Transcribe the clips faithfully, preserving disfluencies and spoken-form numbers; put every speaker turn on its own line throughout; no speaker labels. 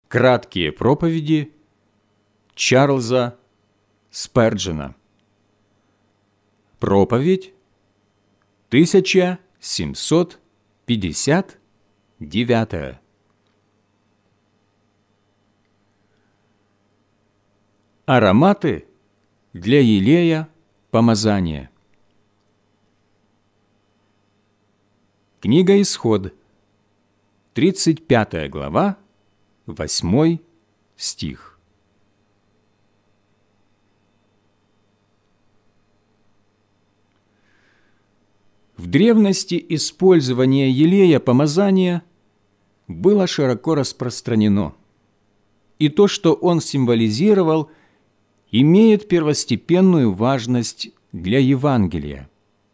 Краткие проповеди Чарльза Сперджена. Проповедь тысяча семьсот пятьдесят девятая. Ароматы для елея помазания. Книга Исход, тридцать пятая глава, восьмой стих. В древности использование елея помазания было широко распространено, и то, что он символизировал, имеет первостепенную важность для Евангелия.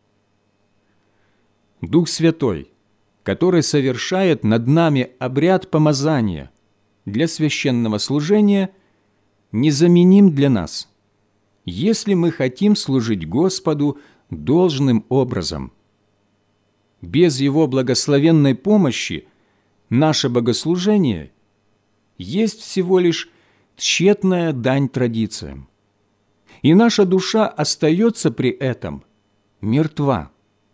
Дух Святой, который совершает над нами обряд помазания для священного служения, незаменим для нас, если мы хотим служить Господу должным образом. Без Его благословенной помощи наше богослужение есть всего лишь тщетная дань традициям, и наша душа остается при этом мертва.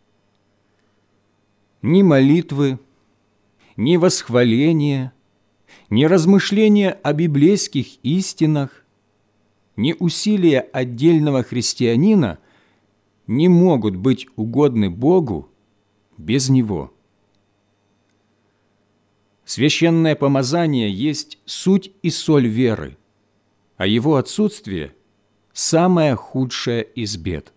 Ни молитвы, ни восхваления, ни размышления о библейских истинах, ни усилия отдельного христианина не могут быть угодны Богу без Него. Священное помазание есть суть и соль веры, а его отсутствие – самое худшее из бед.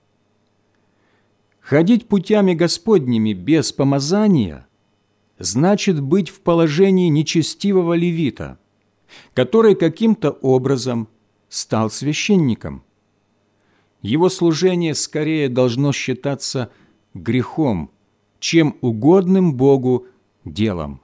Ходить путями Господними без помазания значит быть в положении нечестивого левита, который каким-то образом стал священником. Его служение скорее должно считаться грехом, чем угодным Богу делом.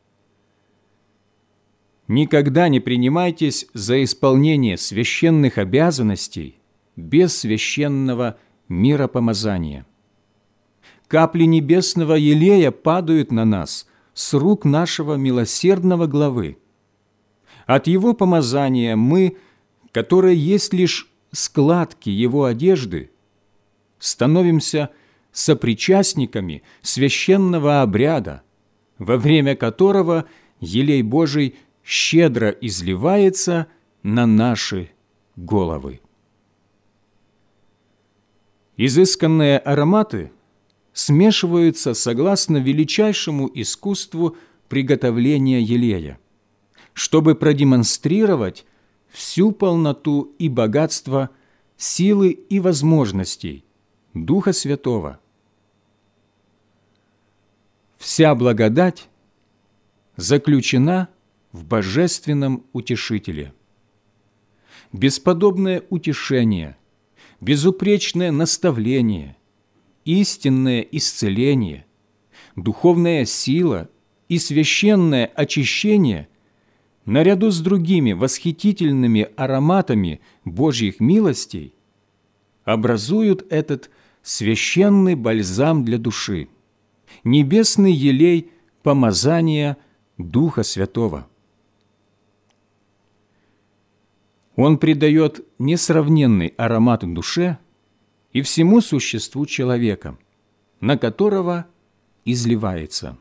Никогда не принимайтесь за исполнение священных обязанностей без священного миропомазания. Капли небесного елея падают на нас с рук нашего милосердного главы. От его помазания мы, которые есть лишь складки его одежды, становимся сопричастниками священного обряда, во время которого елей Божий щедро изливается на наши головы. Изысканные ароматы смешиваются согласно величайшему искусству приготовления елея, чтобы продемонстрировать всю полноту и богатство силы и возможностей Духа Святого. Вся благодать заключена в Божественном Утешителе. Бесподобное утешение, безупречное наставление, истинное исцеление, духовная сила и священное очищение наряду с другими восхитительными ароматами Божьих милостей образуют этот священный бальзам для души, небесный елей помазания Духа Святого. Он придает несравненный аромат душе и всему существу человека, на которого изливается.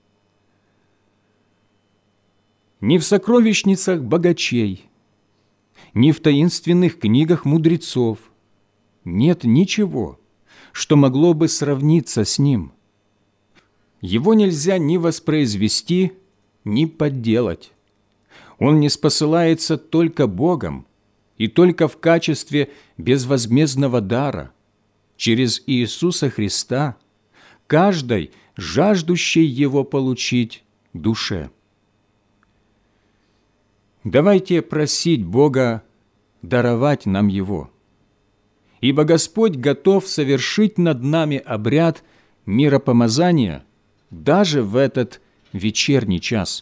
Ни в сокровищницах богачей, ни в таинственных книгах мудрецов нет ничего, что могло бы сравниться с ним. Его нельзя ни воспроизвести, ни подделать. Он ниспосылается только Богом и только в качестве безвозмездного дара через Иисуса Христа каждой, жаждущей Его получить, душе. Давайте просить Бога даровать нам Его, ибо Господь готов совершить над нами обряд миропомазания даже в этот вечерний час.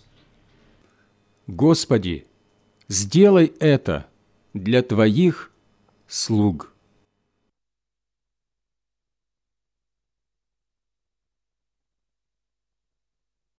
Господи, сделай это для Твоих слуг.